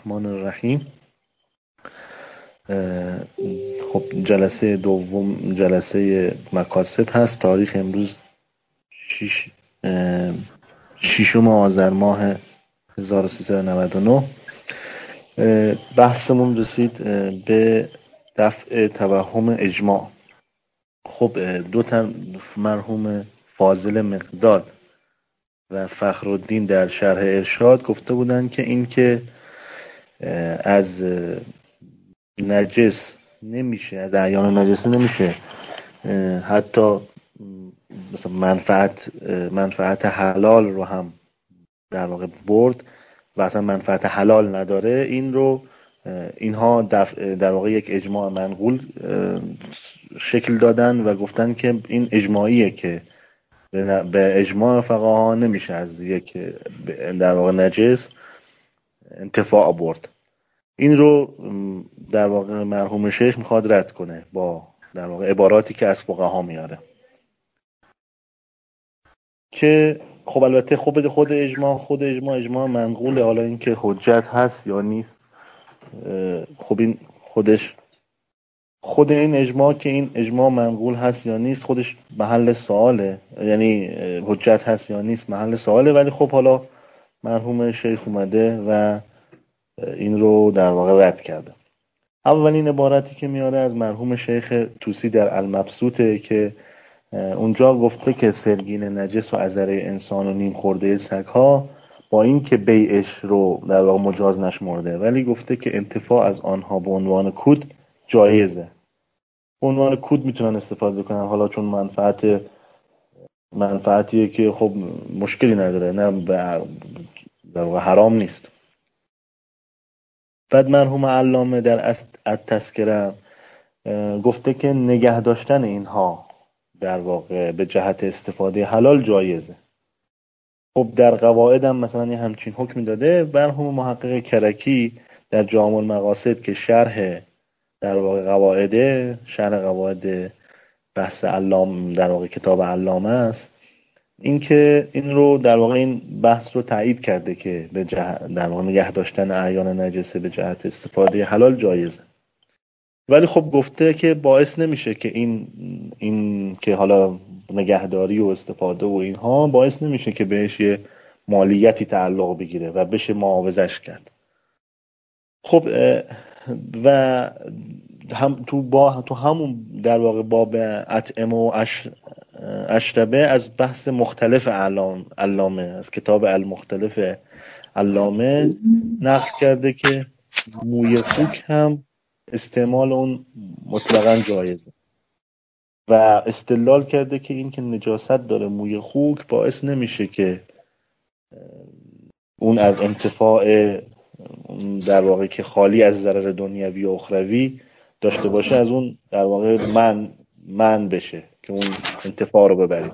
الرحمن الرحیم. خب جلسه دوم جلسه مکاسب هست. تاریخ امروز 6 آذر ماه 1399. بحثمون رسید به دفع توهم اجماع. خب دو تن مرحوم فاضل مقداد و فخرالدین در شرح ارشاد گفته بودن که این که از نجس نمیشه، از اعیان نجس نمیشه حتی مثلا منفعت حلال رو هم در واقع برد و اصلا منفعت حلال نداره. این رو اینها در واقع یک اجماع منقول شکل دادن و گفتن که این اجماعیه که به اجماع فقها نمیشه از یک در واقع نجس انتفاع برد. این رو در واقع مرحوم شیخ میخواد رد کنه با در واقع عباراتی که از فقها میاره که خب البته خود اجماع منقوله. حالا این که حجت هست یا نیست، خب این خود این اجماع که این اجماع منقول هست یا نیست خودش محل سواله، یعنی حجت هست یا نیست محل سواله. ولی خب حالا مرحوم شیخ اومده و این رو در واقع رد کرده. اولین عبارتی که میاره از مرحوم شیخ توسی در المبسوطه که اونجا گفته که سرگین نجس و عذره انسان و نیم خورده سگ‌ها با این که بیعش رو در واقع مجاز نشمرده، ولی گفته که انتفاع از آنها به عنوان کود جایزه. به عنوان کود میتونن استفاده کنن، حالا چون منفعتیه که خب مشکلی نداره، نه در واقع حرام نیست. بعد مرحوم علامه در التذکره گفته که نگه داشتن اینها در واقع به جهت استفاده حلال جایزه. خب در قواعد هم مثلا یه همچین حکمی داده. مرحوم محقق کرکی در جامع المقاصد که شرح در واقع شرح قواعد بحث علامه در واقع کتاب علامه است، این که این رو در واقع این بحث رو تایید کرده که در واقع نگه داشتن اعیان نجسه به جهت استفاده حلال جایزه. ولی خب گفته که باعث نمیشه که این که حالا نگهداری و استفاده و اینها باعث نمیشه که بهش یه مالیتی تعلق بگیره و بشه معاوضش کرد. خب و هم تو همون در واقع باب اطعمه و اشربه از بحث مختلف علامه از کتاب المختلف علامه نقل کرده که موی خوک هم استعمال اون مطلقاً جایزه و استدلال کرده که این که نجاست داره موی خوک باعث نمیشه که اون از انتفاع در واقع که خالی از ضرر دنیوی و اخروی داشته باشه از اون در واقع من بشه که اون انتفاع رو ببریم.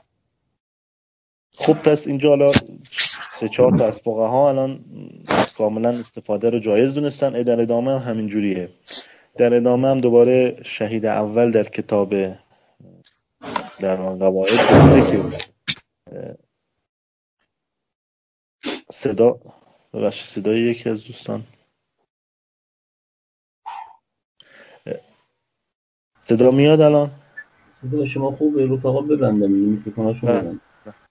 خب پس اینجا حالا 3-4 تا از فقها الان کاملا استفاده رو جایز دونستن. در ادامه هم همین جوریه. در ادامه هم دوباره شهید اول در کتاب در قواعد گفته که صدای یکی از دوستان صدا میاد الان؟ صدا شما خوبه، رفقا ببندم میکروفوناشو ببندم.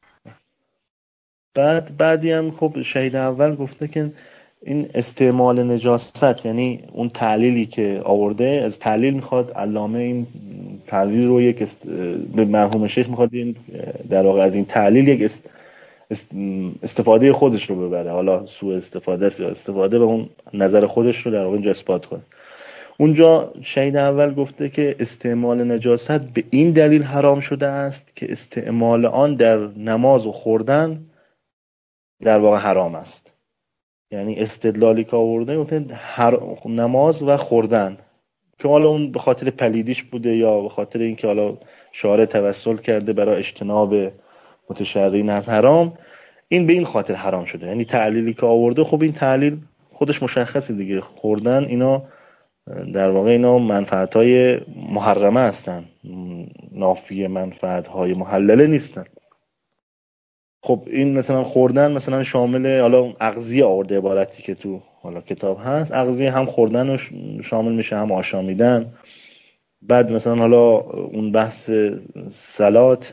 بعدی هم خب شهید اول گفته که این استعمال نجاست، یعنی اون تعلیلی که آورده از تعلیل میخواد علامه این تعلیل رو به مرحوم شیخ میخواد این در واقع از این تعلیل یک استفاده خودش رو ببره، حالا سوء استفاده است یا استفاده به اون نظر خودش رو در واقع اینجا اثبات کنه. اونجا شهید اول گفته که استعمال نجاست به این دلیل حرام شده است که استعمال آن در نماز و خوردن در واقع حرام است. یعنی استدلالی که آورده نماز و خوردن که حالا اون به خاطر پلیدیش بوده یا به خاطر اینکه حالا شارع توسل کرده برای اجتناب متشرعین از حرام، این به این خاطر حرام شده. یعنی تعلیلی که آورده خب این تعلیل خودش مشخصه دیگه. خوردن اینا در واقع اینا منفعت‌های محرمه هستن، نافی منفعت‌های محلله نیستن. خب این مثلا خوردن مثلا شامل حالا اون اغذیه آورده عبارتی که تو حالا کتاب هست، اغذیه هم خوردن رو شامل میشه هم آشامیدن. بعد مثلا حالا اون بحث سلات،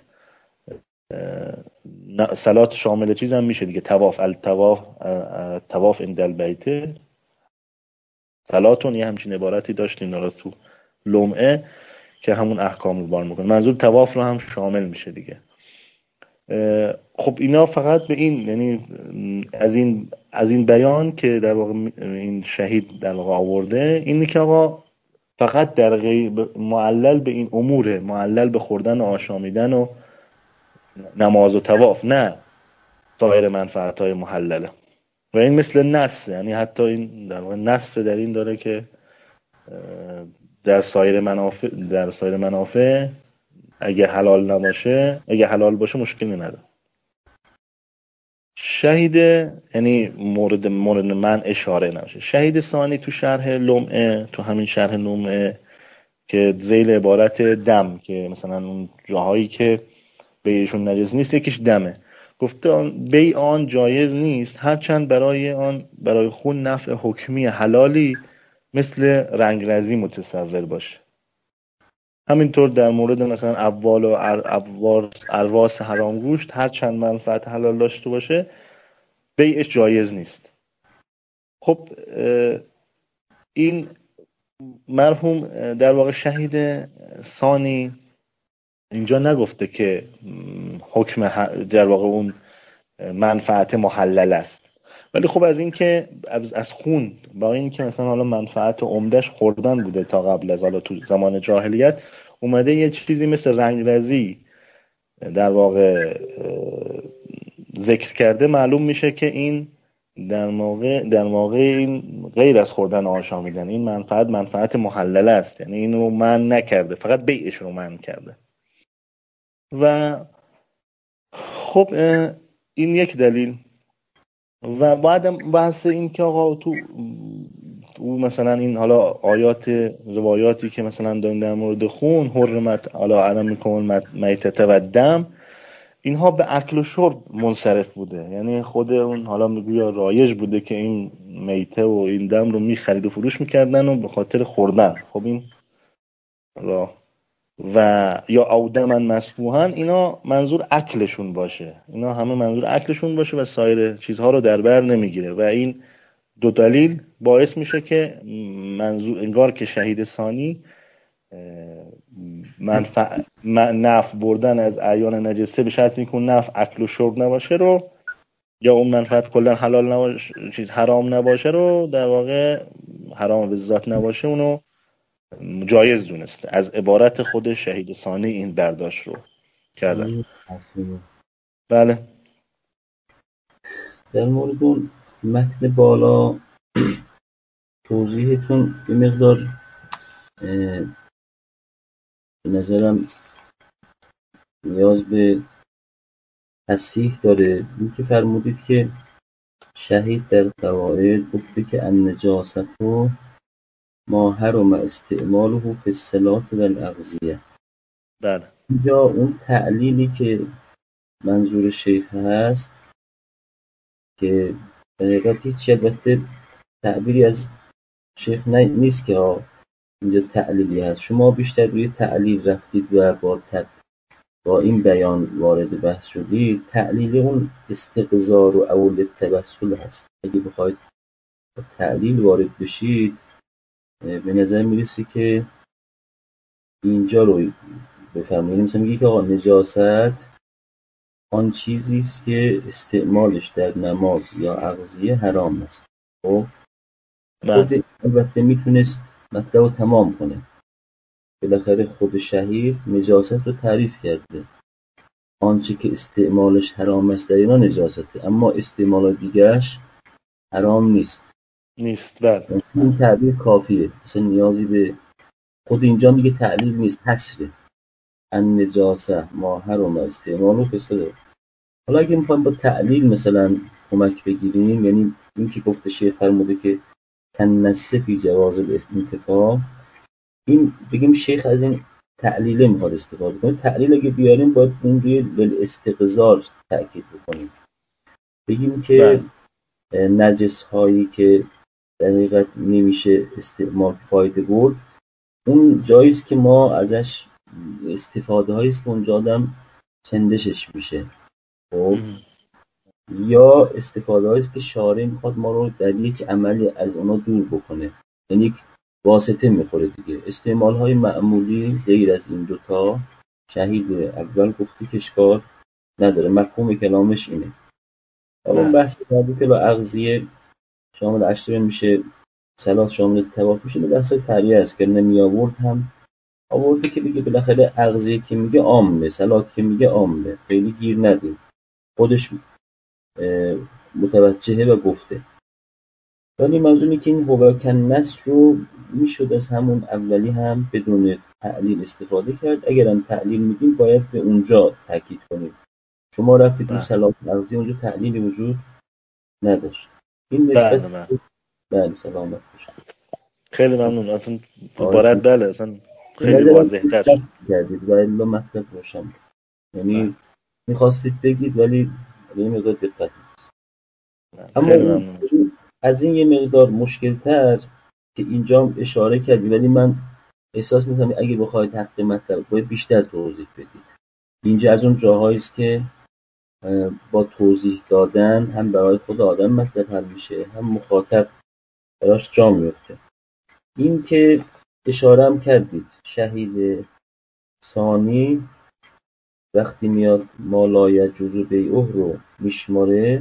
سلات شامل چیز هم میشه دیگه، طواف، طواف عند البیت سلاتون، یه همچین عبارتی داشتیم حالا تو لمعه که همون احکام رو بار میکنه. منظور طواف رو هم شامل میشه دیگه. خب اینا فقط به این، یعنی از این بیان که در واقع این شهید در واقع آورده، اینی که آقا فقط در معلل به این اموره، معلل به خوردن و آشامیدن و نماز و طواف، نه سایر منفعت‌های محلله. و این مثل نص، یعنی حتی این در واقع نص در این داره که در سایر منافع اگه حلال نباشه، اگه حلال باشه مشکلی نداره. شهید یعنی مورد من اشاره نمیشه. شهید ثانی تو شرح لمعه، تو همین شرح لمعه که ذیل عبارت دم، که مثلا اون جاهایی که بیعشون نجس نیست یکیش دمه، گفته بیع آن جایز نیست هرچند برای خون نفع حکمی حلالی مثل رنگرزی متصور باشه. همینطور در مورد مثلا ابوال و ارواس حرام گوشت هرچند منفعت حلال داشته باشه بیعش جایز نیست. خب این مرحوم در واقع شهید ثانی اینجا نگفته که حکم در واقع اون منفعت محلل است، ولی خب از این که از خون، با این که مثلا حالا منفعت عمدش خوردن بوده تا قبل از، حالا تو زمان جاهلیت اومده یه چیزی مثل رنگرزی در واقع ذکر کرده، معلوم میشه که این در موقع این غیر از خوردن آشامیدن، این منفعت محلل است، یعنی این رو منع نکرده، فقط بیعش رو منع کرده. و خب این یک دلیل. و بعدم بحث این که آقا تو مثلا این حالا روایاتی که مثلا داریم در مورد خون، حرمت علی ارامکم میتته و دم، اینها به اکل و شرب منصرف بوده، یعنی خود اون حالا میگویا رایج بوده که این میته و این دم رو میخرید و فروش میکردن و به خاطر خوردن. خب این و یا اودمن مسفوحن، اینا منظور اکلشون باشه، اینا همه منظور اکلشون باشه و سایر چیزها رو در بر نمیگیره. و این دو دلیل باعث میشه که منظور انگار که شهید ثانی نفع بردن از اعیان نجسه به شرطی که اون نفع اکل و شرب نباشه رو، یا اون منفعت کلا حلال نباشه، چیز حرام نباشه رو، در واقع حرام به ذات نباشه، اونو جایز دونسته. از عبارت خود شهید ثانی این برداشت رو کردن. بله. در مورد اون متن بالا توضیحتون یه مقدار به نظرم نیاز به تصحیح داره. این که فرمودید که شهید در قواعد گفته که النجاست ما حرم استعماله فی الصلاة و الاغذیه. بله. اینجا اون تعلیلی که منظور شیخ هست که در حقیقت هیچ البته تعبیری از شیخ نیست که اینجا تعلیلی هست، شما بیشتر روی تعلیل رفتید و با این بیان وارد بحث شدید. تعلیل اون استقذار و اول تبسل هست. اگه بخواید با تعلیل وارد بشید به نظر میرسی که اینجا رو بفرمایید. مثلا میگه که آقا نجاست آن چیزی است که استعمالش در نماز یا اغذیه حرام است. خب خود البته میتونست مطلب رو تمام کنه، بالاخره خود شهید نجاست رو تعریف کرده، آنچه که استعمالش حرام است در اینا نجاسته، اما استعمال دیگرش حرام نیست. بله. این تعبیر کافیه، مثلا نیازی به خود اینجا میگه تعلیل نیست، حصره. النجاسه ما حرم استعمالو فسده. حالا اگه میخوایم با تعلیل مثلا کمک بگیریم، یعنی این که گفته شیخ فرموده که تنسه فی جواز الانتفاع، این بگیم شیخ از این تعلیل میخواد استفاده کنیم. تعلیل اگه بیاریم باید اون روی بالاستقذار تأکید بکنیم، بگیم که بله نجس هایی که در حقیقت نمیشه استعمال فایده برد، اون جاییست که ما ازش استفاده هاییست که اونجا آدم چندشش میشه. خب یا استفاده هاییست که شارع میخواد ما رو در یک عملی از اونا دور بکنه، یعنی یک واسطه میخوره دیگه. استعمال های معمولی غیر از این دوتا شهید اول گفتی که اشکال نداره، مفهوم کلامش اینه. حالا اون بحث بعدی که با اغذیه شامل اشتبه میشه، صلات شامل تواف میشه، بحث فریع است که نمی آورد هم آورده که بگه بالاخره اغذیه که میگه عامه، صلات که میگه عامه، خیلی گیر ندیم، خودش متوجهه و گفته. ولی منظور اینه که این هوکن نص رو میشد از همون اولی هم بدون تعلیل استفاده کرد. اگرم تعلیل میدیم باید به اونجا تاکید کنیم. شما رفتید تو صلات اغذیه، اونجا تعلیلی وجود نداشت. این نسبت بله سلامت باشه. خیلی ممنون، اصلا عبارت بله اصلا خیلی واضح تر کردید و الا مطلب روشن. یعنی میخواستید بگید ولی این مقدار دقت اما از این یه مقدار مشکل تر که اینجا اشاره کردی، ولی من احساس میکنم اگه بخواید حق مطلب باید بیشتر توضیح بدید. اینجا از اون جاهایی است که با توضیح دادن هم برای خود آدم مطلب حل میشه، هم مخاطب براش جا میفته. این که اشاره هم کردید شهید ثانی وقتی میاد مالای جزو بیعه رو میشماره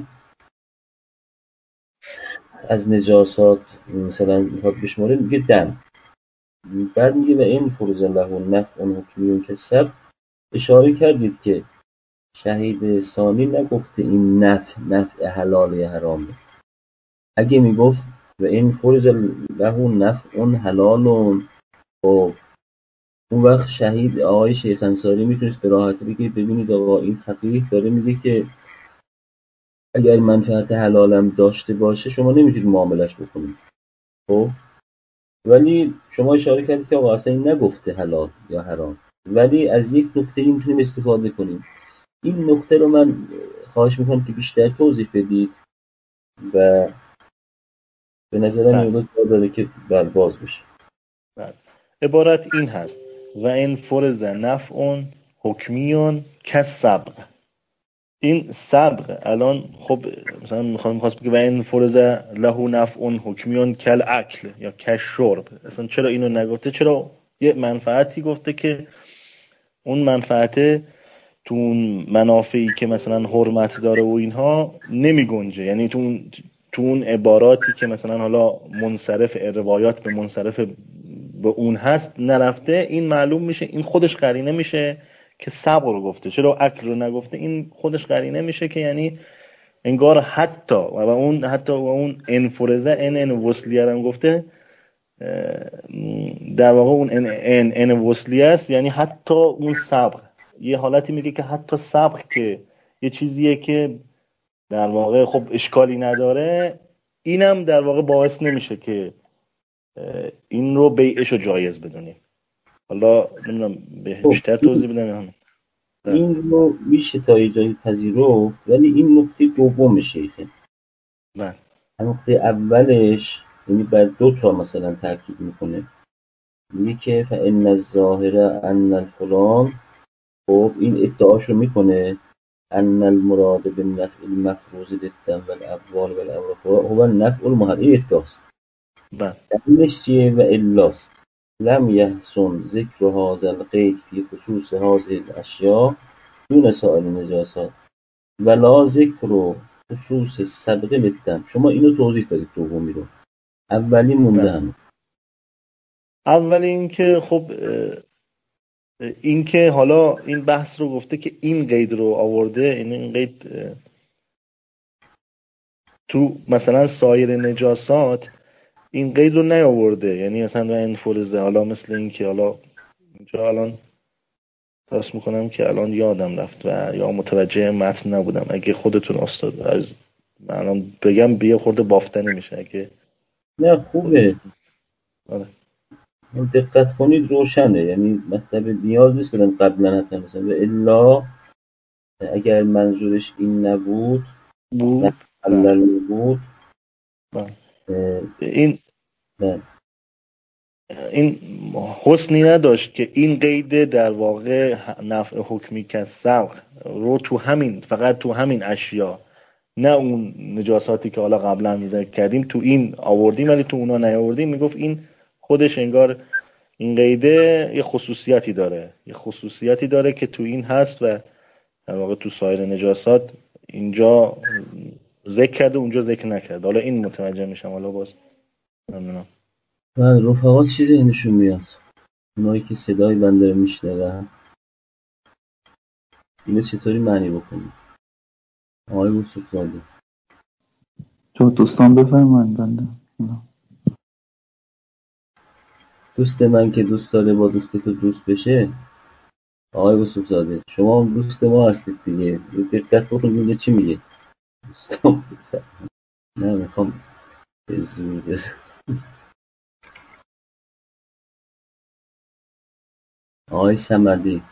از نجاسات، مثلا میخواد بشماره میگه دم، بعد میگه و این فرض له نفع حکمی که سب. اشاره کردید که شهید ثانی نگفته این نفع حلال یا حرامه. اگه میگفت و این فرض له نفع حلال، خب اون وقت شهید آقای شیخ انصاری میتونست به راحتی بگه ببینید آقا این فقیه داره میگه که اگر منفعت حلالم داشته باشه شما نمیتونید معاملش بکنید. خب ولی شما اشاره کردید که آقا اصلا این نگفته حلال یا حرام، ولی از یک نکته این میتونیم استفاده کنیم. این نکته رو من خواهش میکنم که بیشتر توضیح بدید و به نظرم این نکته داره که باز بشه. عبارت این هست و این فرض نفع حکمیون کالسبغ. این سبغ الان خب مثلا میخواست بگه و این فرض له نفع حکمیون کالاکل یا کالشرب، اصلا چرا اینو نگفته؟ چرا یه منفعتی گفته که اون منفعت تو اون منافعی که مثلا حرمت داره و اینها نمی گنجه، یعنی تو اون عباراتی که مثلا حالا منصرف روایات به منصرف به اون هست نرفته، این معلوم میشه، این خودش قرینه میشه که صبر رو گفته. چرا اکل رو نگفته؟ این خودش قرینه میشه که یعنی انگار حتی و اون انفرزه ان وصلیه هم گفته، در واقع اون ان وصلیه است، یعنی حتی اون صبر یه حالتی میگه که حتی صبر که یه چیزیه که در واقع خب اشکالی نداره، اینم در واقع باعث نمیشه که این رو بیعش رو جایز بدونیم. حالا نمیدونم بیشتر توضیح بدم. این رو میشه تا یه جایی پذیرفت، ولی این نکته دوم شیخه. بله. نکته اولش یعنی بر دو تا مثلا تاکید میکنه، میگه که فان الظاهر ان الفلان، خب این ادعاشو میکنه ان المراد بالنفع المفروض للدم والاموال والاوراق هو النفع المحرم. این ادعاست. بله. دلیلش چیه؟ و الاست لم يحسن ذکر هذا القید فی خصوص هذه الاشیاء دون سائر النجاسات ولا ذکر خصوص سبق للدم. شما اینو توضیح دادید دومی رو، اولی موندن. اولی این که خب این که حالا این بحث رو گفته که این قید رو آورده، این قید تو مثلا سایر نجاسات این قید رو نیاورده، یعنی مثلا این فرضه، حالا مثل این که حالا اینجا الان درست میکنم که الان یادم رفت و یا متوجه متن نبودم، اگه خودتون استاد از الان بگم بیا خورده بافتنی میشه اگه نه خوبه. دقت کنید روشنه، یعنی مطلب نیاز نیست بدم قبلا حتما مثلا و الا اگر منظورش این نبود نه بود. بله. علل بود بله. اه، این نه. این حسنی نداشت که این قید در واقع نفع حکمی که سبق رو تو همین، فقط تو همین اشیا، نه اون نجاساتی که حالا قبلا ذکر کردیم تو این آوردیم ولی تو اونا نیاوردیم. میگفت این خودش انگار این قیده یه خصوصیتی داره که تو این هست و در واقع تو سایر نجاسات اینجا ذکر کرده اونجا ذکر نکرده. حالا این متوجه میشم، حالا باز نمیدونم. من رفقات چیزی ذهنشون میاد، اونایی که صدای بنده رو میشنون اینو چطوری معنی بکنیم؟ آقای یوسف زاده تو دوستان بفرمایید بنده. دوست من که دوست داره با دوست تو دوست بشه، آقای یوسف زاده شما هم دوست ما هستید دیگه، دقت بکنید میگه چی میگه دوستان. نه میخوام به زور بزن. آقای صمدی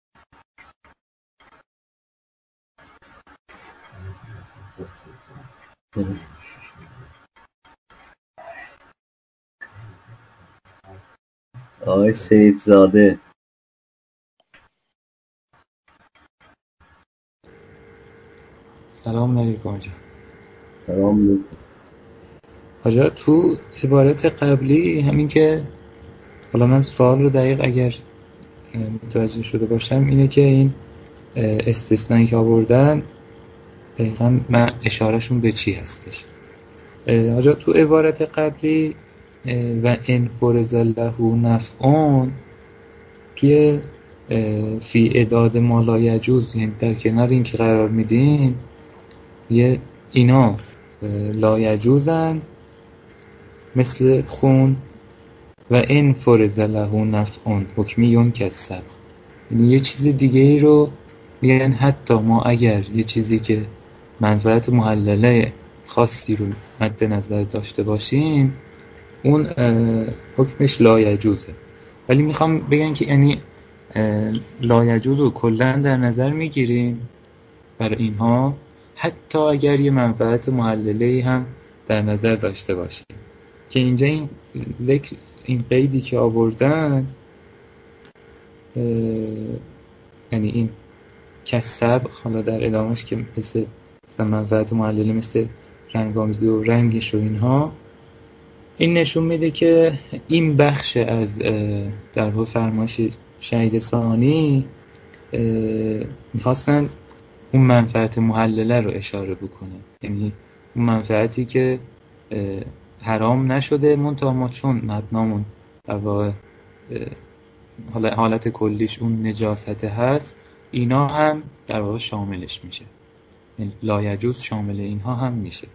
آقای سیدزاده سلام علیکم آجا. سلام. آجا تو عبارت قبلی همین که حالا من سوال رو دقیق اگر متوجه شده باشم اینه که این استثنایی که آوردن دقیقا من اشارهشون به چی هستش. آجا تو عبارت قبلی و ان فرض له نفعون توی فی اعداد ما لا یجوز، یعنی در کنار این که قرار میدیم یه اینا لا یجوزن مثل خون و این فرض له نفعون حکمیون کسب، یعنی یه چیز دیگه ای رو میگن حتی ما اگر یه چیزی که منفعت محلله خاصی رو مد نظر داشته باشیم اون حکمش لا یجوزه. ولی میخوام بگن که یعنی لا یجوز رو کلا در نظر میگیریم برای اینها حتی اگر یه منفعت محلله هم در نظر داشته باشیم، که اینجا این ذکر این قیدی که آوردن یعنی این کسب حالا در ادامهش که مثل منفعت محلله مثل رنگ‌آمیزی و رنگش و اینها، این نشون میده که این بخش از در واقع فرمایش شهید ثانی میخواستن اون منفعت محلله رو اشاره بکنه، یعنی اون منفعتی که حرام نشده منتها ما چون مبنامون در واقع حالت کلیش اون نجاست هست اینا هم در واقع شاملش میشه، یعنی لا یجوز شامل اینها هم میشه.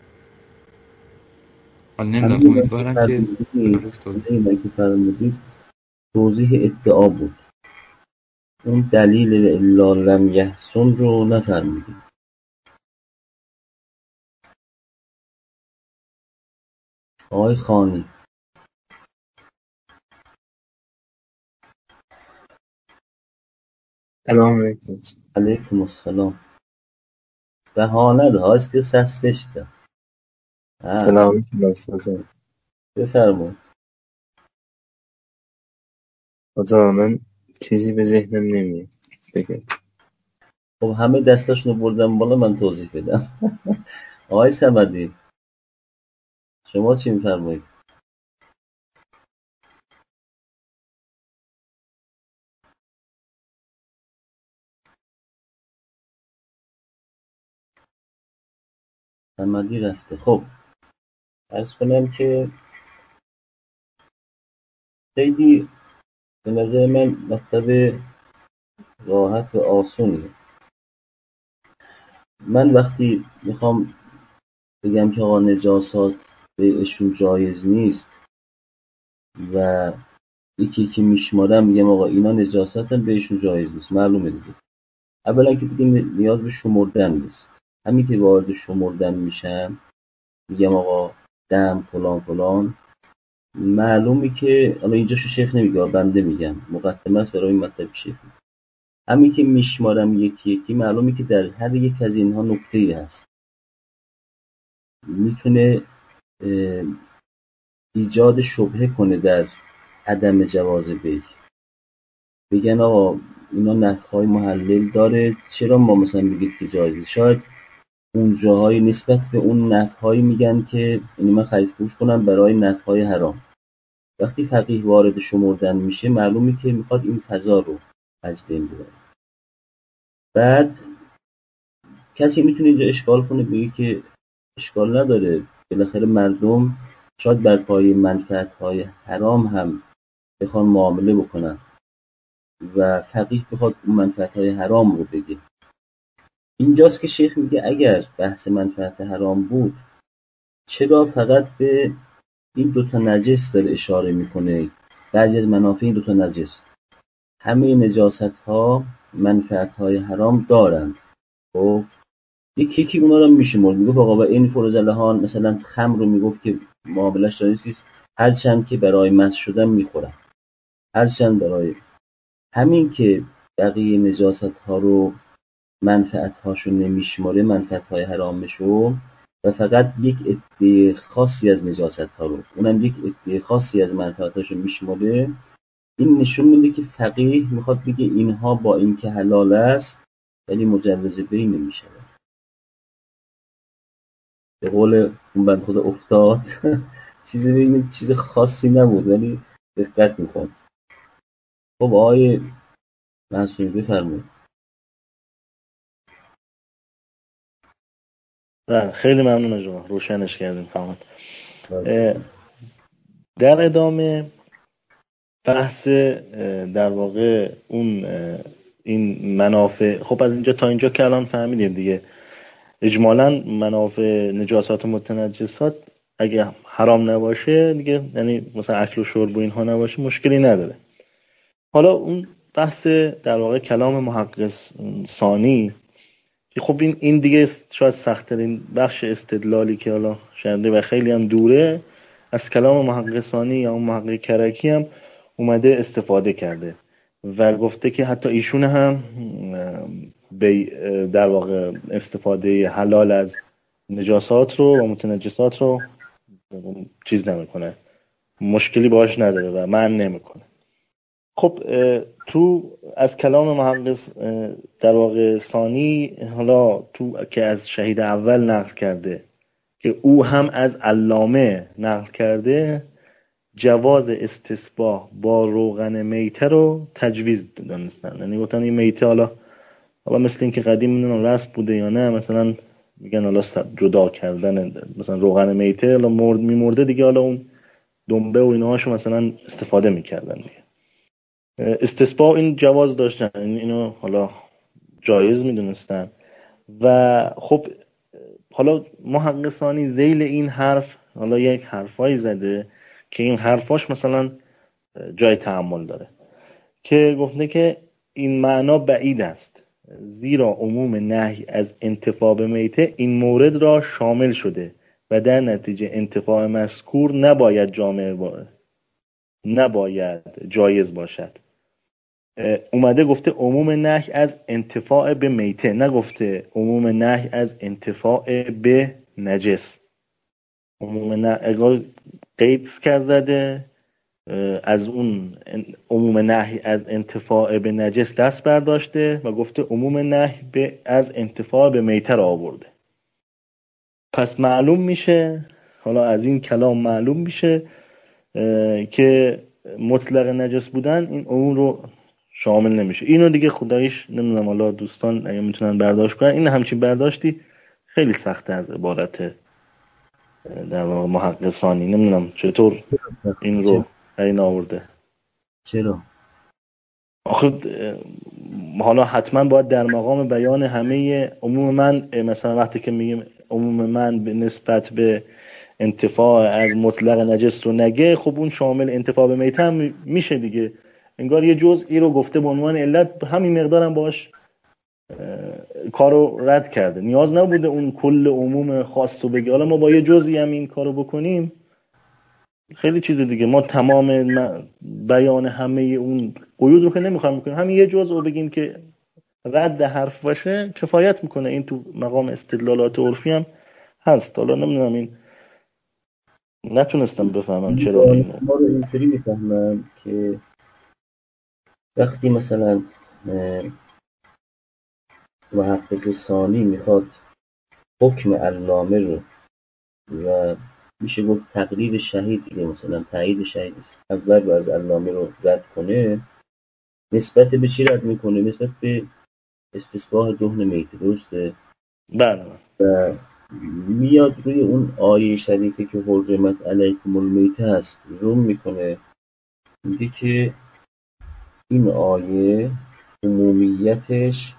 حالا نمیدونم، امیدوارم که درست این که فرمودید توضیح ادعا بود، اون دلیل الا لم یحسن رو نفرمودید. آقای خانی سلام علیکم. علیکم السلام. بهانه ده hast du ses işte. سلام علیکم. بفرمایید. آجا من چیزی به ذهنم نمیاد بگم. خب همه دستاشونو بردم بالا من توضیح بدم. آقای صمدی شما چی میفرمایید؟ صمدی رفته. خب عرض کنم که خیلی به نظر من مطلب راحت و آسونیه. من وقتی میخوام بگم که آقا نجاسات بیعشون جایز نیست و یکی که میشمارم میگم آقا اینا نجاست هم بیعشون جایز نیست، معلومه دیگه. اولا که دیگه نیاز به شمردن نیست، همین که وارد شمردن میشم میگم آقا دم فلان فلان معلومی که حالا اینجاشو شیخ نمیگه، بنده میگم، مقدمه است برای این مطلب شیخ. همین که میشمارم یکی یکی، معلومی که در هر یک از اینها نکته‌ای هست میتونه ایجاد شبهه کنه در عدم جواز بیع. بگن آقا اینا نفع‌های محلل داره، چرا ما مثلا میگید که جایزه؟ شاید اون جاهای نسبت به اون نفع‌هایی میگن که اینو من خرید فروش کنم برای نفع‌های حرام. وقتی فقیه وارد شمردن میشه، معلومه که میخواد این فضا رو از بین ببره. بعد کسی میتونه اینجا اشکال کنه، بگه که اشکال نداره، بالاخره مردم شاید بر پایه منفعت‌های حرام هم بخوان معامله بکنن و فقیه بخواد اون منفعت‌های حرام رو بگه. اینجاست که شیخ میگه اگر بحث منفعت حرام بود، چرا فقط به این دوتا نجس داره اشاره میکنه؟ بعضی از منافع این دوتا نجس، همه نجاست‌ها منفعت‌های حرام دارند. خب یکی یکی اونا رو میشمرد، میگفت آقا و این فروزلهان مثلا خمر رو میگفت که معاملش جایز نیست، هرچند که برای مست شدن میخورن، هرچند برای همین که بقیه نجاست‌ها رو منفعت‌هاشو نمیشماره، منفعت‌های حرامشو، و فقط یک عده خاصی از نجاست‌ها رو، اونم یک عده خاصی از منفعت‌هاشو میشماره. این نشون میده که فقیه میخواد بگه اینها با اینکه حلال است ولی مجوز بیع نمیشه. به قول اون بند خدا افتاد چیزی بگیم، چیز خاصی نبود ولی دقت میکن. خب آقای معصومی بفرمایید. خیلی ممنون از شما، روشنش کردیم. فهمت. در ادامه بحث در واقع اون این منافع، خب از اینجا تا اینجا که الان فهمیدیم دیگه، اجمالاً منافع نجاسات و متنجسات اگه حرام نباشه دیگه، یعنی مثلا اکل و شرب و اینها نباشه، مشکلی نداره. حالا اون بحث در واقع کلام محقق ثانی، خب این دیگه شاید سخت‌ترین بخش استدلالی که حالا شنده و خیلی هم دوره از کلام محقق ثانی یا اون محقق کرکی هم اومده استفاده کرده و گفته که حتی ایشون هم در واقع استفاده حلال از نجاسات رو و متنجسات رو چیز نمیکنه، مشکلی باش نداره و من نمیکنه. خب تو از کلام محقق در واقع ثانی، حالا تو که از شهید اول نقل کرده که او هم از علامه نقل کرده، جواز استصباح با روغن میته رو تجویز دانستن. یعنی گفتن این میته حالا مثل این که قدیم میدونم رسم بوده یا نه، مثلا میگن حالا جدا کردن مثلا روغن میته، حالا میمرده دیگه، حالا اون دنبه و اینهاشو مثلا استفاده میکردن دیگه. استصباح این جواز داشتن، اینو حالا جایز میدونستن. و خب حالا محقق ثانی ذیل این حرف حالا یک حرفایی زده که این حرفاش مثلا جای تأمل داره، که گفته که این معنا بعید است، زیرا عموم نهی از انتفاع به میته این مورد را شامل شده و در نتیجه انتفاع مذکور نباید جایز باشد. اومده گفته عموم نهی از انتفاع به میته، نگفته عموم نهی از انتفاع به نجس. عموم نهی قید کرد زده، از اون عموم نهی از انتفاع به نجس دست برداشته و گفته عموم نهی از انتفاع به میته را آورده. پس معلوم میشه، حالا از این کلام معلوم میشه که مطلق نجس بودن این عموم رو شامل نمیشه. اینو دیگه خداییش نمیدونم، حالا دوستان اگه میتونن برداشت کنن، این همچین برداشتی خیلی سخته از عبارت در واقع محقق ثانی. نمیدونم چطور این رو این آورده. چرا؟ آخه حالا حتما باید در مقام بیان همه عموم من، مثلا وقتی که میگیم عموم من به نسبت به انتفاع از مطلق نجس رو نگه، خب اون شامل انتفاع به میته هم میشه دیگه. انگار یه جزئی رو گفته به عنوان علت، همین مقدارم باش کارو رد کرده، نیاز نبوده اون کل عموم خاص رو بگه. حالا ما با یه جزئی هم این کارو بکنیم خیلی چیز دیگه. ما تمام بیان همه اون قیود رو که نمیخوایم بکنیم، همین یه جزء رو بگیم که رد حرف باشه کفایت میکنه. این تو مقام استدلالات عرفی هم هست. حالا نمیدونم، این نتونستم بفهمم چرا اینو. ما رو اینطوری میفهمم که وقتی مثلا محقق ثانی میخواد حکم علامه رو و میشه گفت تقریر شهید دیگه، مثلا تایید شهید اول رو از علامه رو رد کنه، نسبت به چی رد میکنه؟ نسبت به استصباح دهن میت، درسته؟ بله. و میاد روی اون آیه شریفه که حرمت علیکم المیت هست زوم میکنه، میگه که این آیه عمومیتش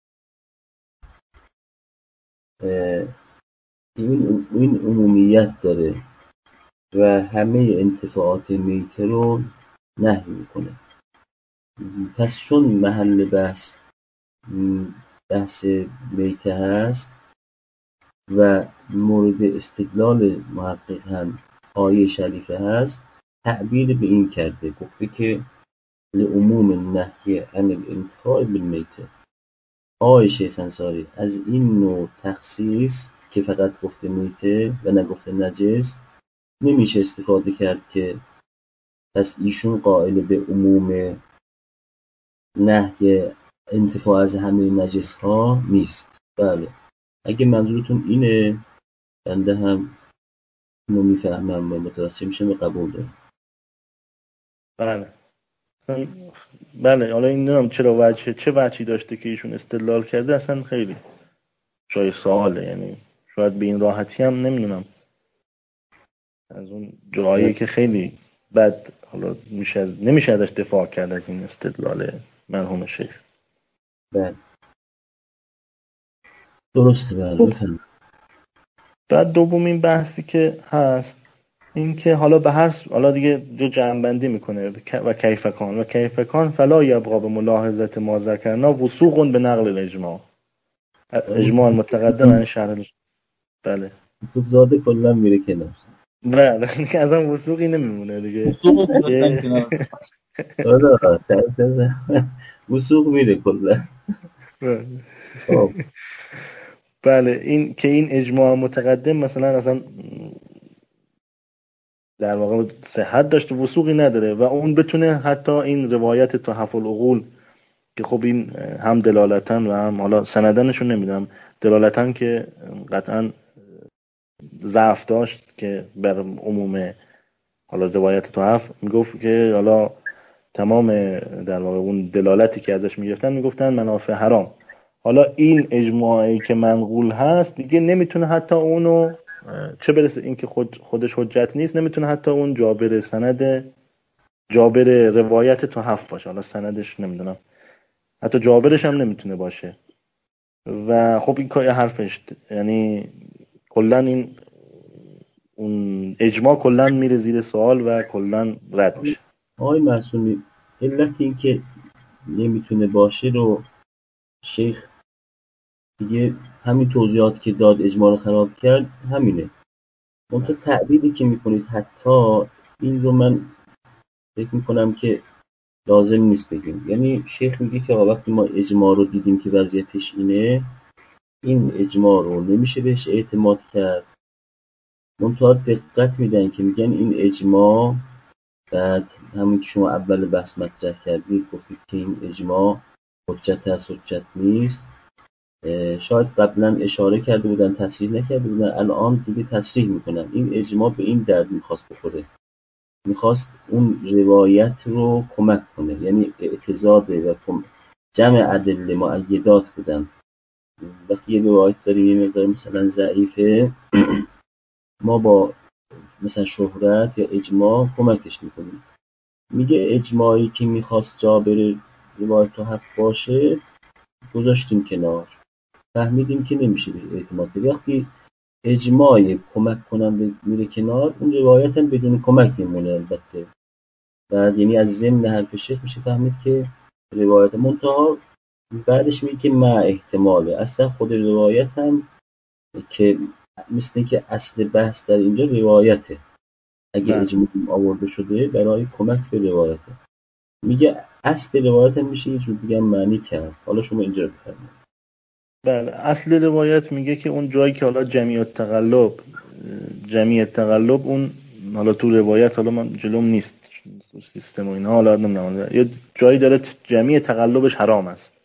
این عمومیت داره و همه انتفاعات میته رو نهی میکنه. پس چون محل بحث میته هست و مورد استدلال محقق هم آیه شریفه هست، تعبیر به این کرده، گفته که لعموم النهی عن الانتفاع بالمیته. آقای شیخ انصاری از این نوع تخصیص که فقط گفته میته و نگفته نجس نمیشه استفاده کرد که پس ایشون قائل به عموم نهی انتفاع از همه نجس ها نیست. بله، اگه منظورتون اینه بنده هم اینو میفهمم و متوجه میشم و قبول دارم. بله اصلا بله. حالا این نمیدونم چرا چه وجهی داشته که ایشون استدلال کرده، اصلا خیلی جای سواله. یعنی شاید به این راحتی هم نمیدونم از اون جایی که خیلی بد، حالا نمیشه ازش دفاع کرد از این استدلال مرحوم شیخ. بله درسته. بله بفهم. بعد دومین بحثی که هست این که حالا به هر حالا دیگه جمع‌بندی میکنه و کیفکان فلا یبقى به ملاحظت ما ذکرنا وثوق به نقل الاجماع. اجماع متقدم عن شرح. بله تو زاده کلا میره کنار. بله که از اون وثوقی نمیمونه دیگه. وثوق میره کلا. بله این که این اجماع متقدم مثلا اصلا در واقع صحت داشته، وثوقی نداره و اون بتونه حتی این روایت تحف العقول که خب این هم دلالتن و هم حالا سندنشون نمیدونم، دلالتن که قطعا ضعف داشت که بر عموم حالا روایت تحف میگفت که حالا تمام در واقع اون دلالتی که ازش میگفتن میگفتن منافع حرام. حالا این اجماعی که منقول هست دیگه نمیتونه حتی اونو، چه برسه این که خودش حجت نیست، نمیتونه حتی اون جابر روایت تحف باشه. حالا سندش نمیدونم، حتی جابرش هم نمیتونه باشه. و خب این که حرفش، یعنی کلا این اون اجماع کلا میره زیر سوال و کلا رد میشه. آقای معصومی علت این که نمیتونه باشه رو شیخ دیگه همین توضیحات که داد اجماع رو خراب کرد همینه. منتها تعبیری که میکنید حتی این رو من فکر میکنم که لازم نیست بگیم. یعنی شیخ میگه که وقتی ما اجماع رو دیدیم که وضعیتش اینه، این اجماع رو نمیشه بهش اعتماد کرد. منتها دقت میدن که میگن این اجماع، بعد همون که شما اول بحث مطرح کردید گفتید که این اجماع حجت هست حجت نیست، شاید قبلا اشاره کرده بودن تصریح نکرده بودن، الان دیگه تصریح میکنن. این اجماع به این درد میخواست بخوره، میخواست اون روایت رو کمک کنه، یعنی اعتضاد و جمع ادله مؤیدات بودن. وقتی یه روایت داریم یه مقدار مثلا ضعیفه، ما با مثلا شهرت یا اجماع کمکش میکنیم. میگه اجماعی که میخواست جا بره روایت تو حق باشه گذاشتیم کنار، فهمیدیم که نمیشه به اعتماد کرد. وقتی اجماع کمک کننده میره کنار، اون روایت هم بدون کمک میمونه البته. بعد یعنی از ضمن حرف شیخ میشه فهمید که روایت منتها بعدش میگه که ما احتماله، اصلا خود روایت هم که مثل که اصل بحث در اینجا روایته، اگه اجماع آورده شده برای کمک به روایته. میگه اصل روایت هم میشه یه جور دیگه معنی کرد. حالا شما اینجا بفرمایید. بله، اصل روایت میگه که اون جایی که حالا جمعی تقلب اون حالا تو روایت، حالا من جلوم نیست سیستم و اینا، حالا نمیدونم، یه جایی داره جمعی تقلبش حرام است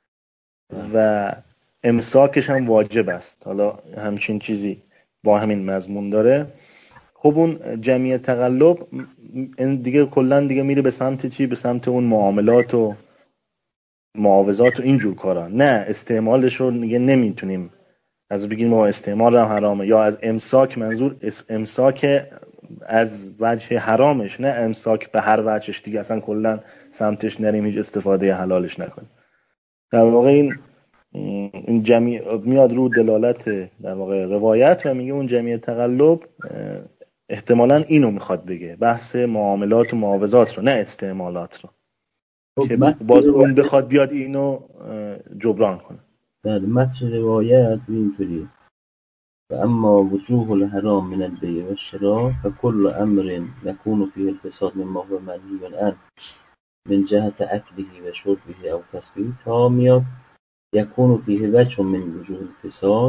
و امساکش هم واجب است، حالا همچین چیزی با همین مضمون داره. خب اون جمعی تقلب دیگه کلا دیگه میره به سمت چی؟ به سمت اون معاملات و معاوضات و اینجور کارا. نه استعمالش رو دیگه نمیتونیم از بگیم ما استعمال هم حرامه، یا از امساک منظور امساک از وجه حرامش، نه امساک به هر وجهش دیگه اصلا کلا سمتش نریم، هیچ استفاده حلالش نکنیم. در واقع این جمعی میاد رو دلالت در واقع روایت و میگه اون جمعی تقلب احتمالاً اینو میخواد بگه، بحث معاملات و معاوضات رو، نه استعمالات رو، که باز اون بخواد بیاد اینو جبران کنه. بله، متن روایت اینطوریه: و اما وجوه الحرام من البیع و الشراء فكل امر يكون فيه الفساد مما هو منهي عنه من جهت اكله و شربه او کسبه تا میاد يكون فيه وجه من وجوه الفساد،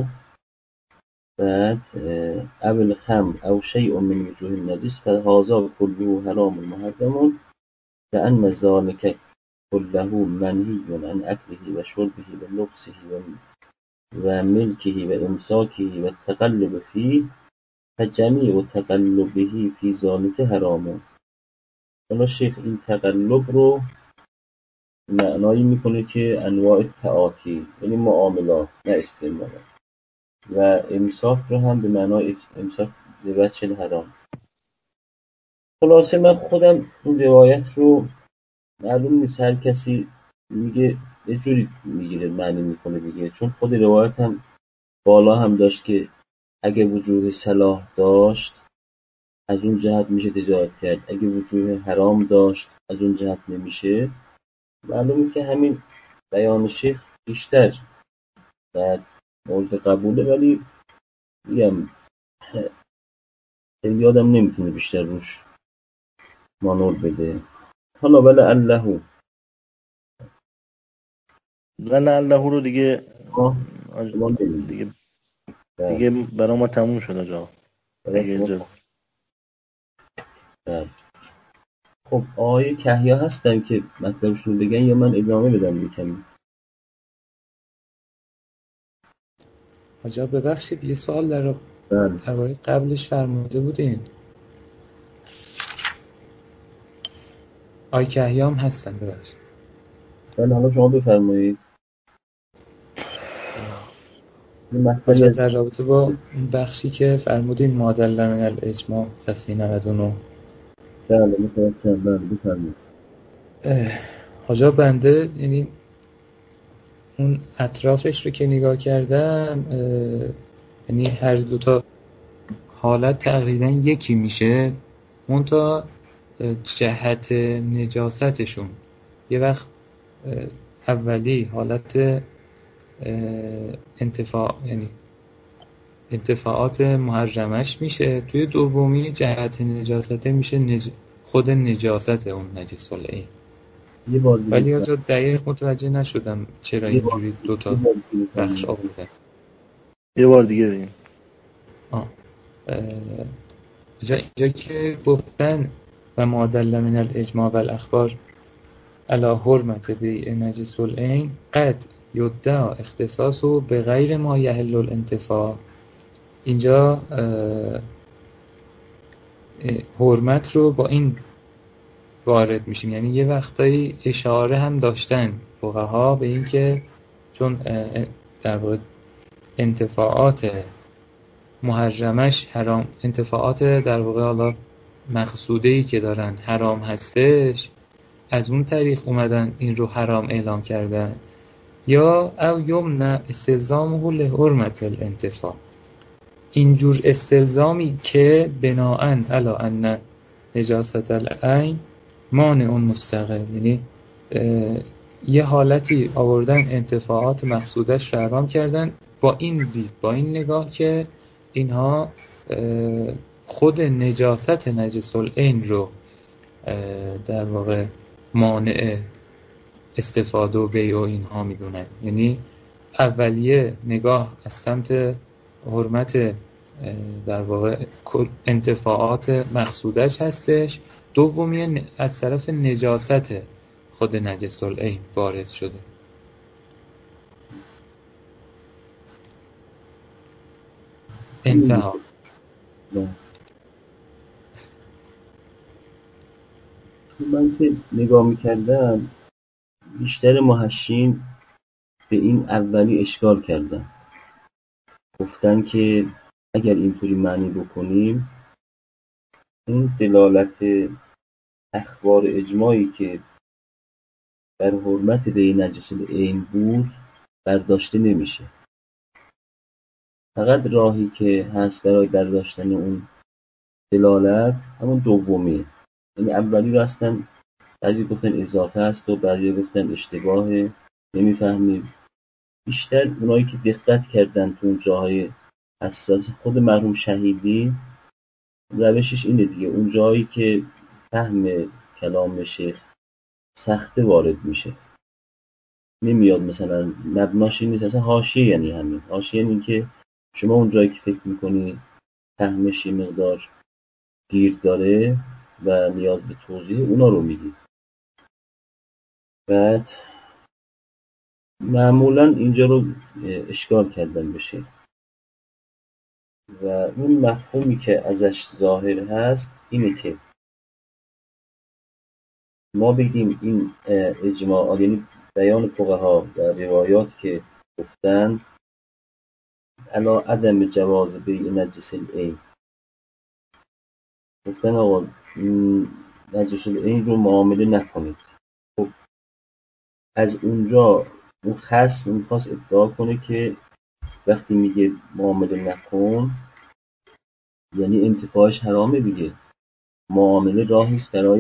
بعد او الخمر او شيء من وجوه النجس فهذا كله حرام محرم لأن ذلك كله منهي عن اكله و شربه و لبسه و ملکه و امساکه و التقلب فيه فجمیع تقلبه فی ذلک حرامه. حالا شیخ این تقلب رو معنایی میکنه که انواع تعاطی، یعنی معاملات نه استعمالات، و امساک رو هم به معنای امساک به وجه حرام. خلاصه من خودم این روایت رو معلوم نیست، هر کسی میگه یه جوری میگیره معنی میکنه دیگه، چون خود روایت هم بالا هم داشت که اگه وجوه صلاح داشت از اون جهت میشه تجارت کرد، اگه وجوه حرام داشت از اون جهت نمیشه. معلومه که همین بیان شیخ بیشتر بعد مورد قبوله، ولی میگم خیلی آدم نمیتونه بیشتر روش مانور بده. حالا ولعله رو دیگه برای ما تموم شد آجا. خب آقای کهیا هستن که مطلبشون بگن یا من ادامه بدم بکنم؟ آجا ببخشید یه سوال درباره قبلش فرموده بودین. آقای کهیا هم هستن ببخشید. بله حالا شما بفرمایید. آجا در رابطه با بخشی که فرمودین مادل من الاجماع صفحه 99. بله بفرمایید. آجا بنده یعنی اون اطرافش رو که نگاه کردم، یعنی هر دوتا حالت تقریبا یکی میشه، منتها جهت نجاستشون یه وقت اولی حالت یعنی انتفاعات محرمش میشه، توی دومی جهت نجاسته میشه خود نجاست اون نجس العین. ولی آجا دقیق متوجه نشدم چرا اینجوری دوتا بخش آوردن. یه بار دیگه بگیم. اینجا که گفتن و ما دل من الاجماع و الاخبار علی حرمت بیع نجس العین قد یدعا اختصاصو به غیر ما یحل الانتفاع، اینجا حرمت رو با این وارد میشیم، یعنی یه وقتایی اشاره هم داشتن فقها به این که چون در واقع انتفاعات محرمش حرام، انتفاعات در واقع حالا مقصوده‌ای که دارن حرام هستش، از اون طریق اومدن این رو حرام اعلام کردن. یا او یمنع استلزامه لحرمت الانتفاع، اینجور استلزامی که بناءً علی ان نجاست العین مانع مستقل، یعنی یه حالتی آوردن انتفاعات مقصودش رو حرام کردن با این دید، با این نگاه که اینها خود نجاست نجس العین رو در واقع مانع استفاده و بیع و اینها میدونن. یعنی اولیه نگاه از سمت حرمت در واقع انتفاعات مقصودش هستش، دومی از طرف نجاست خود نجس العین وارد شده. انتها. من که نگاه میکردم بیشتر محشین به این اولی اشکال کردن، گفتن که اگر اینطوری معنی بکنیم این دلالت اخبار اجماعی که در حرمت به نجس العین بود برداشته نمیشه. فقط راهی که هست برای برداشتن اون دلالت همون دومیه. یعنی اولی رو اصلا بعضی گفتن اضافه است و بعضی گفتن اشتباهه، نمیفهمیم. بیشتر اونایی که دقت کردن تو اون جاهای حساس، خود مرحوم شهیدی روشش اینه دیگه، اون جایی که فهم کلام شیخ سخته وارد میشه، نمیاد مثلا مبناش این نیست، اصلا حاشیه. یعنی همین حاشیه این که شما اون جایی که فکر میکنی فهمش یه مقدار گیر داره و نیاز به توضیح، اونا رو میگی. بعد معمولا اینجا رو اشکال کردن بشه و اون مفهومی که ازش ظاهر هست اینه که ما بگیم این اجماع، یعنی بیان فقها و روایات که گفتن علا عدم جواز بیع نجس العین، گفتن آقا نجس العین رو معامله نکنید. خب از اونجا اون خصم میخواست ادعا کنه که وقتی میگه معامله نکن یعنی انتفاعش حرامه دیگه. معامله راهی است برای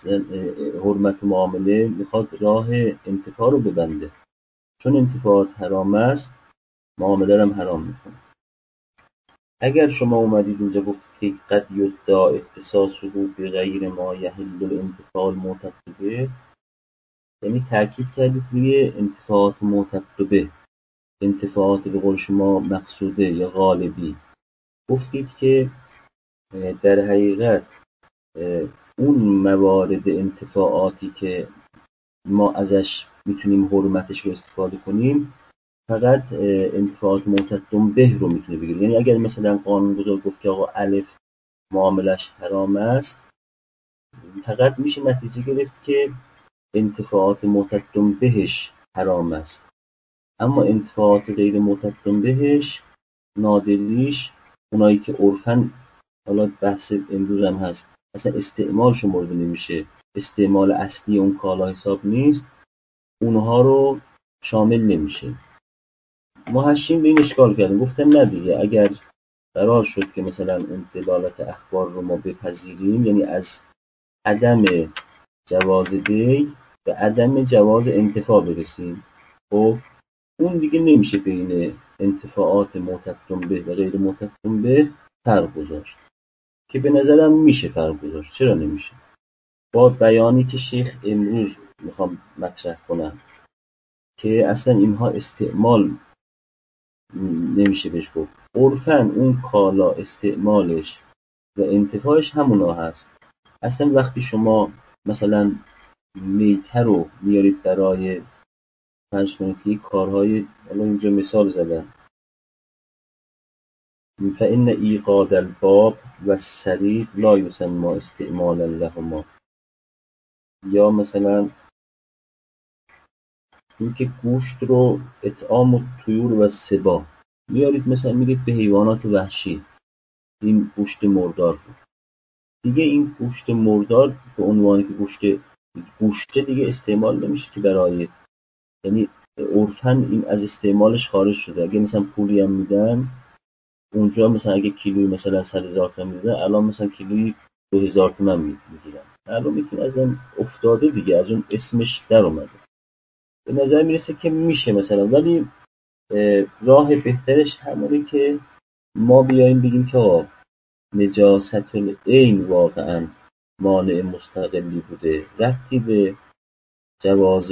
حرمت معامله، میخواد راه انتفاع رو ببنده. چون انتفاعات حرام است معامله هم حرام میکنه. اگر شما اومدید اینجا گفتید که قد یدعا اختصاصه به غیر ما یحل الانتفاع المعتق به، یعنی تاکید کردید روی انتفاعات معتق به، انتفاعات به قول شما مقصوده یا غالبی. گفتید که در حقیقت اون موارد انتفاعاتی که ما ازش میتونیم حرمتش رو استفاده کنیم فقط انتفاعات معتقدون به رو میتونه بگیره. یعنی اگر مثلا قانونگذار گفت که آقا الف معاملش حرام است، فقط میشه نتیجه گرفت که انتفاعات معتقدون بهش حرام است، اما انتفاعات غیر معتقدون بهش نادریش، اونایی که عرفاً، حالا بحث امروز هم هست، اصلا استعمال شمرده نمیشه، استعمال اصلی اون کالا حساب نیست، اونها رو شامل نمیشه. محشین به این اشکال کردن، گفتن نه دیگه، اگر قرار شد که مثلا اون دلالت اخبار رو ما بپذیریم، یعنی از عدم جواز بیع به عدم جواز انتفاع برسیم، خب اون دیگه نمیشه بین انتفاعات معتقدون به و غیر معتقدون به فرق گذاشت، که به نظرم میشه فرق گذاشت. چرا نمیشه؟ با بیانی که شیخ امروز میخوام مطرح کنم که اصلا اینها استعمال نمیشه بهش گفت، عرفاً اون کالا استعمالش و انتفاعش همونا هست. اصلا وقتی شما مثلا میته رو میارید برای فرض کنید که کارهای، حالا اینجا مثال زدن، فإن ایقاد الباب و السرید لا یسمى استعمالا لهما، یا مثلا اینکه گوشت رو اطعام الطیور و السباع میارید مثلا میگید به حیوانات وحشی، این گوشت مردار رو دیگه، این گوشت مردار به عنوان که گوشت دیگه استعمال نمیشه که برای، یعنی عرفاً این از استعمالش خارج شده. اگه مثلا پولی هم میدن اونجا، مثلا اگه کیلویی مثلا 100,000 تومان میدن، الان مثلا کیلویی 2,000 تومان میگیرن. الان میتونه از اون افتاده دیگه، از اون اسمش در اومده. به نظر میرسه که میشه مثلا، ولی راه بهترش همونه که ما بیایم بگیم که نجاست العین واقعا مانع مستقلی بوده، ربطی به جواز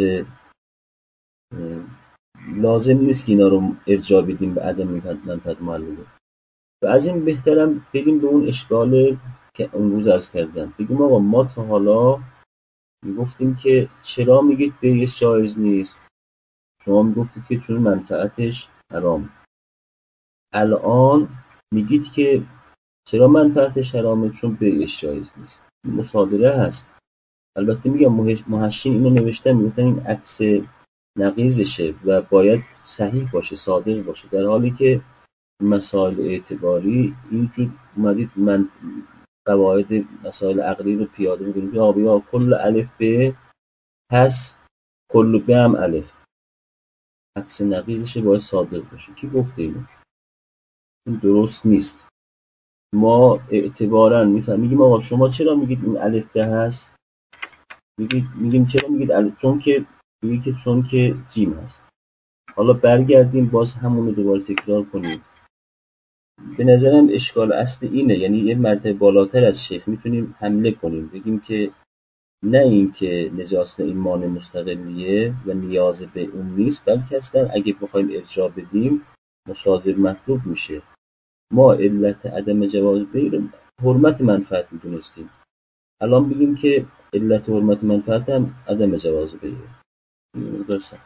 لازم نیست که اینا رو ارجاع بدیم به عدم منفعت معلومه. و از این بهترم بریم به اون اشکال که اون روز عرض کردم، بگیم آقا ما تا حالا میگفتیم که چرا میگید بیعش جایز نیست، شما میگفتید که چون منفعتش حرام، الان میگید که چرا منفعتش حرامه، چون بیعش جایز نیست. مصادره هست. البته میگم محشین اینو نوشتن، میگفتن این عکس نقیضشه و باید صحیح باشه، صادق باشه، در حالی که مسائل اعتباری اینجور اومدید من قواعد مسائل عقلی رو پیاده می‌کنید که آقا کل الف ب پس کل ب هم الف، عکس نقیضشه باید صادق باشه. کی گفته اینو؟ این درست نیست. ما اعتباراً میگیم آقا شما چرا میگید این الف ب هست، میگیم چرا میگید الف، چون که جیم هست. حالا برگردیم باز همون رو دوباره تکرار کنیم. به نظرم اشکال اصل اینه، یعنی یه مرتبه بالاتر از شیخ میتونیم حمله کنیم، بگیم که نه این که نجاست این مانع مستقلیه و نیاز به اون نیست، بلکه اصلا اگه بخوایم ارجاع بدیم مصادر مطلوب میشه. ما علت عدم جواز بیر حرمت منفعت میدونستیم، الان بگیم که علت حرمت منفعت هم عدم جواز بیر. درسته.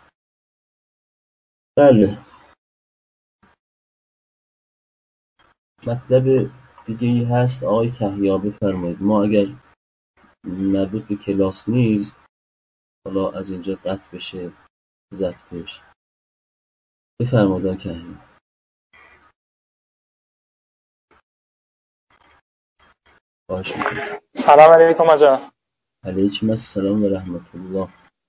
بله. مطلب دیگه ای هست آقای کهیا بفرمایید. ما اگر مربوط به کلاس نیست حالا از اینجا قطع بشه ضبطش. بفرمایید آقای کهیا. باشه. سلام علیکم آقا. علیکم السلام و رحمت الله.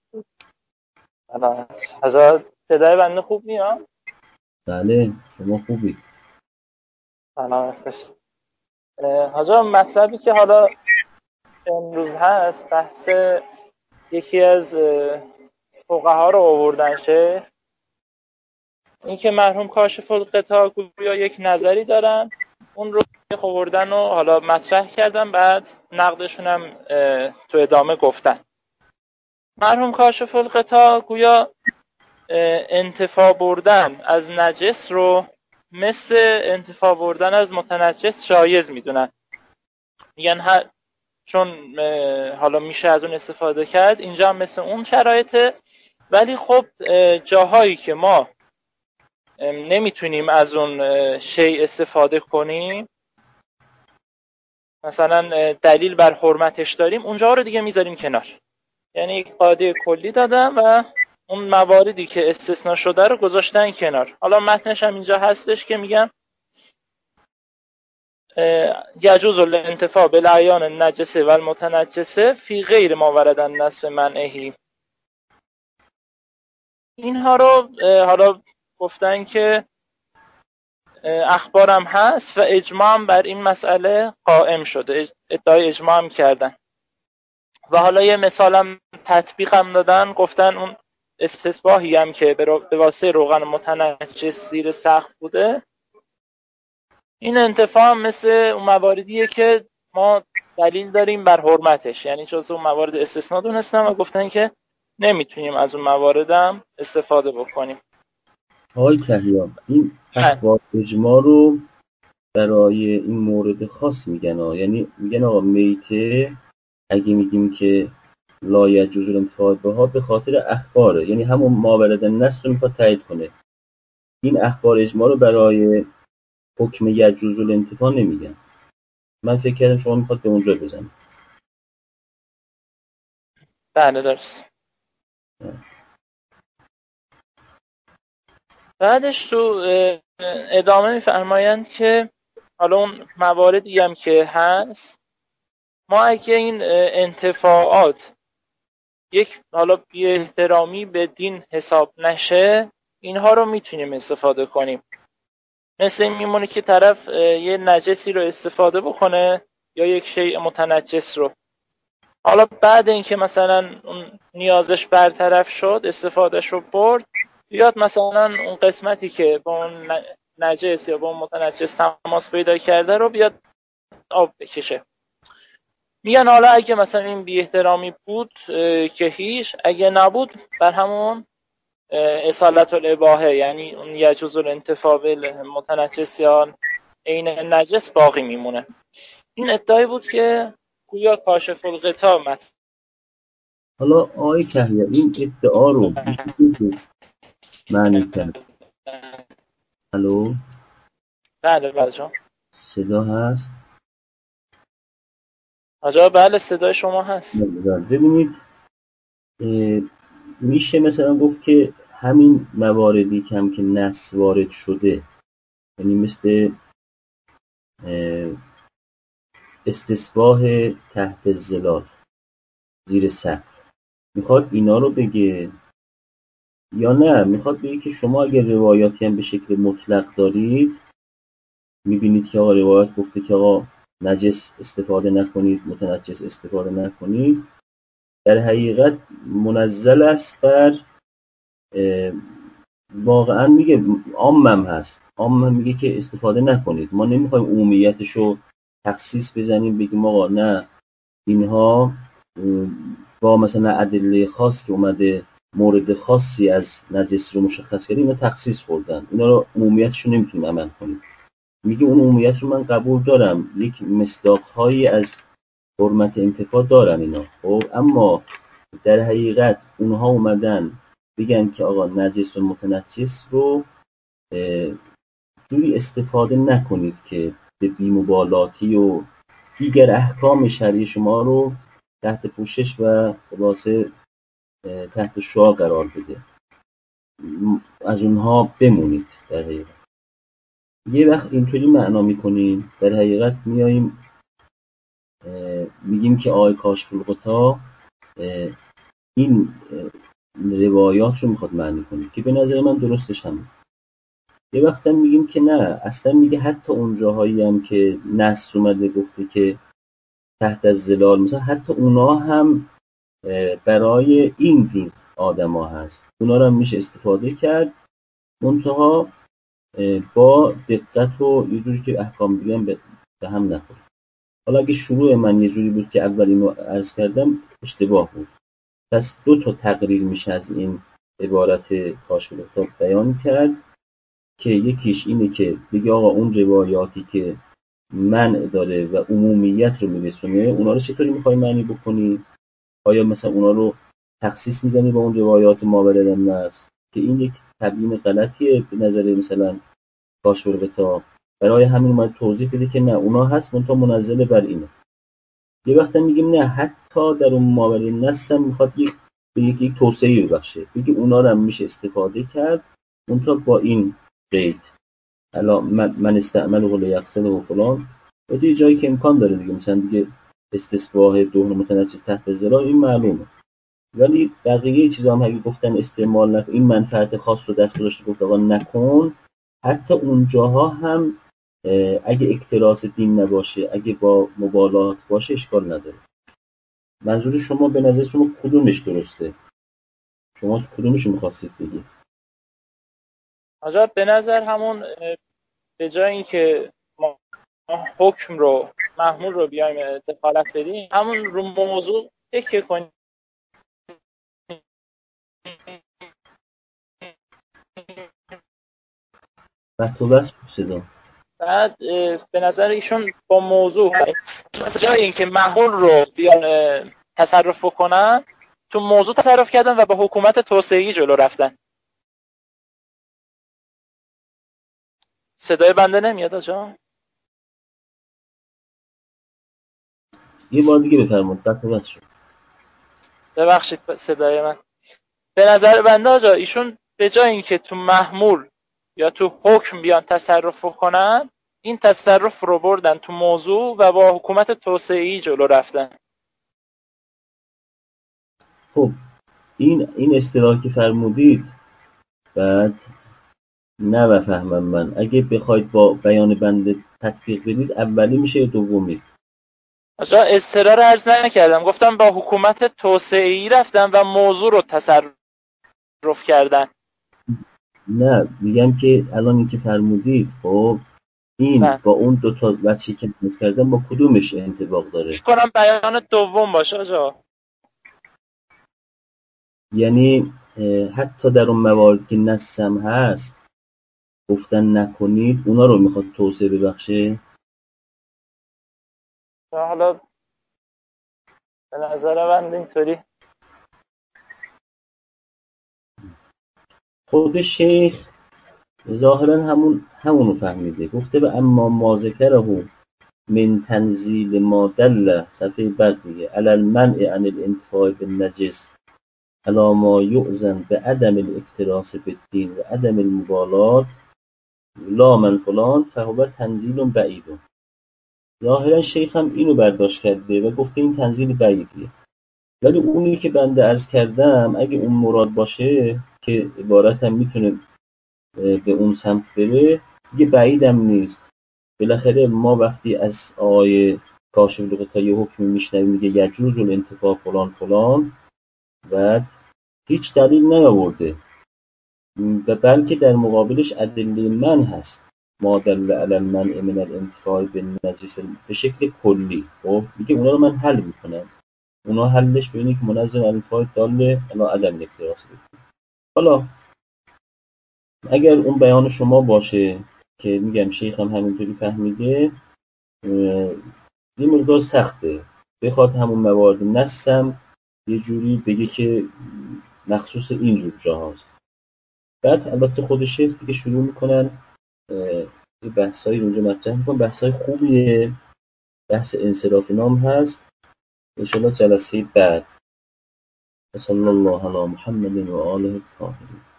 سلام حضرت، صدای بنده خوب میاد؟ بله شما خوبی؟ سلام هستش. حضرت مطلبی که حالا امروز هست بحث یکی از فقها رو آوردن شه، این که مرحوم کاشف الغطا گویا یک نظری دارن، اون رو آوردن و حالا مطرح کردن، بعد نقدشون هم تو ادامه گفتن. مرحوم کاشف الغطا گویا انتفاع بردن از نجس رو مثل انتفاع بردن از متنجس جایز میدونن. میگن چون حالا میشه از اون استفاده کرد، اینجا هم مثل اون شرایطه، ولی خب جاهایی که ما نمیتونیم از اون شیء استفاده کنیم، مثلا دلیل بر حرمتش داریم، اونجا رو دیگه میذاریم کنار. یعنی یک قاعده کلی دادن و اون مواردی که استثناء شده رو گذاشتن کنار. حالا متنش هم اینجا هستش که میگن یجوز الانتفاع بالاعیان النجسه و المتنجسه فی غیر ما ورد النص به منعه. اینها رو حالا گفتن که اخبارم هست و اجماع بر این مسئله قائم شده، ادعای اجماع هم کردن. و حالا یه مثالم تطبیق هم دادن، گفتن اون استصباحی هم که به واسطه روغن متنجس زیر سقف بوده، این انتفاع هم مثل اون مواردیه که ما دلیل داریم بر حرمتش، یعنی جزو اون موارد استثناء دونستن و گفتن که نمیتونیم از اون مواردم استفاده بکنیم. آقای کهیا این اخبار اجماع رو برای این مورد خاص میگن یعنی میگن آقا میته اگه میگیم که لا یجوز الانتفاع بها به خاطر اخباره، یعنی همون ما ورد النص رو میخواد تایید کنه. این اخبار اجماع رو برای حکم یجوز الانتفاع نمیگن. من فکر کردم شما میخواد به اونجا بزنید. بله درست. بعدش تو ادامه میفرمایند که حالا اون مواردی هم که هست، ما اگه این انتفاعات یک حالا بی احترامی به دین حساب نشه، اینها رو میتونیم استفاده کنیم. مثل این میمونه که طرف یه نجسی رو استفاده بکنه یا یک شیء متنجس رو، حالا بعد اینکه مثلا اون نیازش برطرف شد، استفادهش رو برد، بیاد مثلا اون قسمتی که با اون نجس یا با اون متنجس تماس پیدا کرده رو بیاد آب بکشه. میگن حالا اگه مثلا این بی احترامی بود که هیچ، اگه نبود بر همون اصالت الاباحه، یعنی اون یجوز الانتفاع بالمتنجس یا عین نجس باقی میمونه. این ادعای بود که گویا کاشف الغطا حالا آقای کهیه این ادعا رو میشه معنی کرد؟ الو بله جان. صدا هست؟ آجا بله صدای شما هست. ببینید میشه مثلا گفت که همین مواردی که نص وارد شده، یعنی مثل استصباح تحت الظلال زیر سقف، میخواد اینا رو بگه یا نه میخواد بگه که شما اگر روایاتی هم به شکل مطلق دارید، میبینید که آقا روایات گفته که آقا نجس استفاده نکنید، متنجس استفاده نکنید، در حقیقت منزل است بر واقعا میگه عامم هست، عامم میگه که استفاده نکنید. ما نمیخوایم عمومیتش رو تخصیص بزنیم بگیم آقا نه اینها با مثلا ادله خاص که اومده مورد خاصی از نجس رو مشخص کرده اینا تخصیص خوردن، اینا رو عمومیتش رو نمیتونیم عمل کنیم. میگه اون عمومیت رو من قبول دارم، یک مصداق‌هایی از حرمت انتفاع دارن اینا، خب اما در حقیقت اونها اومدن بگن که آقا نجس و متنجس رو جوری استفاده نکنید که به بی‌مبالاتی و دیگر احکام شرعی شما رو تحت پوشش و خلاصه تحت شعاع قرار بده، از اونها بمونید. در حقیقت یه وقت اینطوری معنا میکنیم، در حقیقت میاییم میگیم که آقای کاشف الغطا این روایات رو میخواد معنی کنه که به نظر من درستش همه. یه وقت هم میگیم که نه، اصلا میگه حتی اون جاهایی هم که نص اومده گفته که تحت الظلال، مثلا حتی اونا هم برای این جور آدما هست، اونا رو هم میشه استفاده کرد، منتها با دقت و یه جوری که احکام دیگه به هم نخوره. حالا اگه شروع من یه جوری بود که اول اینو عرض کردم اشتباه بود، پس دو تا تقریر میشه از این عبارت کاشف الغطا بیان کرد که یکیش اینه که بگه آقا اون روایاتی که منع داره و عمومیت رو میرسونه اونا رو چطوری میخوای معنی بکنی؟ آیا مثلا اونا رو تخصیص میزنی با اون روایات ما بلدن است که این یک تبیین غلطیه به نظر مثلا کاشف الغطا، برای همین اومد توضیح بده که نه اونا هست منتها منزل بر اینه. یه وقت میگیم نه، حتی در اون ماورای نص هم میخواد به یک توسعه ببخشه، بگه اونا رو هم میشه استفاده کرد منتها با این قید، حالا من استعمل و لیقصد و فلان و دیگه جایی که امکان داره دیگه، مثلا دیگه استصباح دهن متنجس تحت الظلال این معلومه، ولی بقیه چیزا هم اگه گفتن استعمال نکن، این منفعت خاص رو دست داشته گفت آقا نکن، حتی اونجاها هم اگه اکتراث دین نباشه، اگه با مبالات باشه اشکال نداره. منظور شما به نظر شما کدومش درسته؟ شما کدومش رو می‌خواستید بگید؟ آجا به نظر همون به جای اینکه ما حکم رو محمول رو بیایم دخالت بدیم، همون رو موضوع تکیه کنیم. تو بس صدا بعد به نظر ایشون با موضوع جای اینکه محمول رو بیان تصرف بکنن، تو موضوع تصرف کردن و با حکومت توسعه‌ای جلو رفتن. صدای بنده نمیاد آجا؟ یه بار دیگه بفرمایید. بس شد. ببخشید صدای من. به نظر بنده آجا ایشون به جای اینکه تو محمول یا تو حکم بیان تصرف بکنن، این تصرف رو بردن تو موضوع و با حکومت توسعه‌ای جلو رفتن. خب این اصطلاحی که فرمودید بعد نه بفهمم من، اگه بخواید با بیان بنده تطبیق بدید اولی میشه یا دومی؟ آجا اصطلاح رو عرض نکردم، گفتم با حکومت توسعه‌ای رفتن و موضوع رو تصرف کردن. نه میگم که الان این که فرمودید خب این نه. با اون دوتا وجهی که نقض کردن با کدومش انطباق داره؟ فکر کنم بیان دوم باشه آجا. یعنی حتی در اون موارد که نصم هست گفتن نکنید اونا رو میخواد توسعه ببخشه. حالا به نظر من اینطوری خود شیخ ظاهرا همونو فهمیده، گفته به اما ما ذکره من تنزیل ما دل، صفحه بعد میگه علی المنع عن الانتفاع بالنجس علی ما یؤذن به عدم الاکتراث بالدین و عدم المبالات لا من فلان فهو تنزیل بعید. ظاهرا شیخ هم اینو برداشت کرده و گفته این تنزیل بعیدیه، ولی اونی که بنده عرض کردم اگه اون مراد باشه که عبارت هم میتونه به اون سمت بره دیگه بعیدم نیست. بالاخره ما وقتی از آقای کاشف لغتا یه حکمی میشنویم میگه یجوز الانتفاع فلان فلان و هیچ دلیل نیاورده و بلکه در مقابلش ادله من هست، ما دل علی المنع من الانتفاع بالنجس به شکل کلی. خب میگه اونا رو من حل میکنم، اونا حلش به اینه که منظم الفاظ دال علی عدم الاکتراث بکنه. حالا اگر اون بیان شما باشه که میگم شیخ هم همینطوری فهمیده، یه مقدار سخته بخواد همون موارد نصم یه جوری بگه که مخصوص اینجور جاهاست. بعد البته خود شیخ دیگه شروع میکنن یه بحثایی اونجا مطرح میکنن، بحثای خوبیه، بحث انصراف نام هست. انشاءالله جلسه بعد. صلی الله علی محمد و آله الطاهرین.